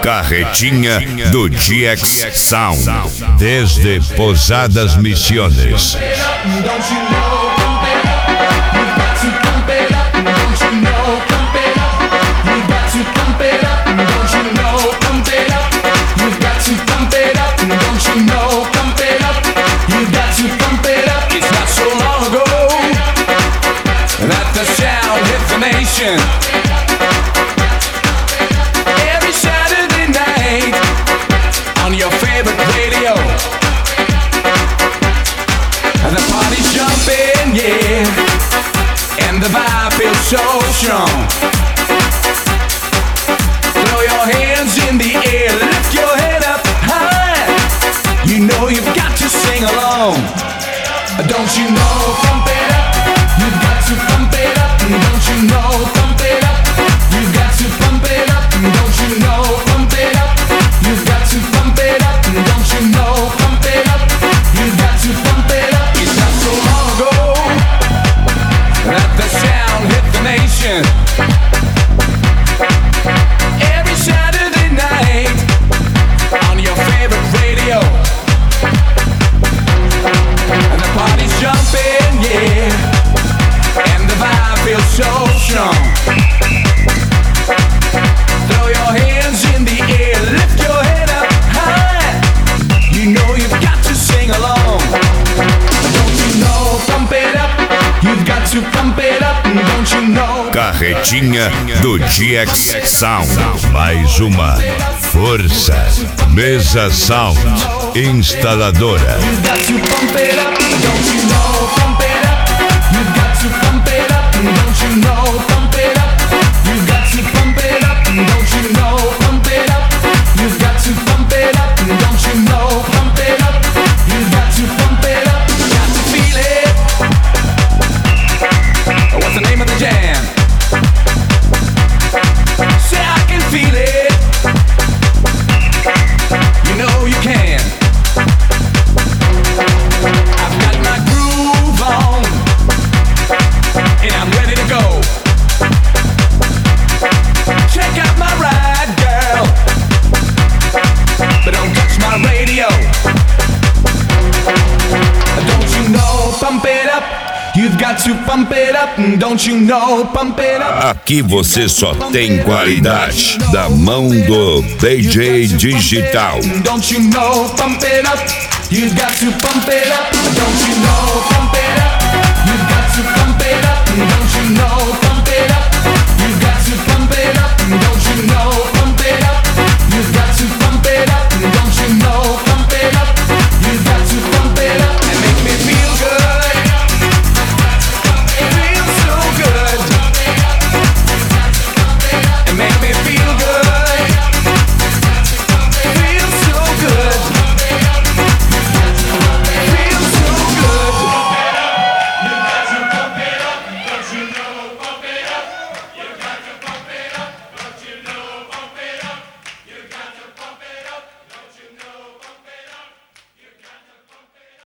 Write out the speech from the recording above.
Carretinha do GX Sound, desde Posadas Misiones. Every Saturday night on your favorite radio, the party's jumping, yeah, and the vibe feels so strong. Throw your hands in the air, lift your head up high. You know you've got to sing along. Don't you know, pump it up. You've got to pump it up. Don't you know, pump it up. You've got to pump it up. Don't you know, pump it up. You've got to pump it up. Don't you know, pump it up. You've got to pump it up. It's not so long ago that the sound hit the nation. Every Saturday night on your favorite radio, and the party's jumping, yeah, and the vibe feels so strong. Throw your hands in the air, lift your head up high. You know you've got to sing along. Don't you know, pump it up. You've got to pump it up. Don't you know? Carretinha do GX Sound, mais uma força. Mesa Sound, instaladora. You've got to pump it up. Don't you know, pump it up. You've got to pump it up. Don't you know, pump it up. You've got to pump it up. Don't you know, pump it up. You've got to pump it up. Don't you know, pump it up. You've got to pump it up. Got to feel it. What's the name of the jam? Say I can feel it. You know you can. I've got my groove on, and I'm ready to go. Check out my ride, girl, but don't touch my radio. Don't you know, pump it up. You've got to pump it up. Don't you know, pump it up. Aqui você só tem qualidade da mão do DJ Digital. Don't you know, pump it up. You've got to pump it up. Don't you know,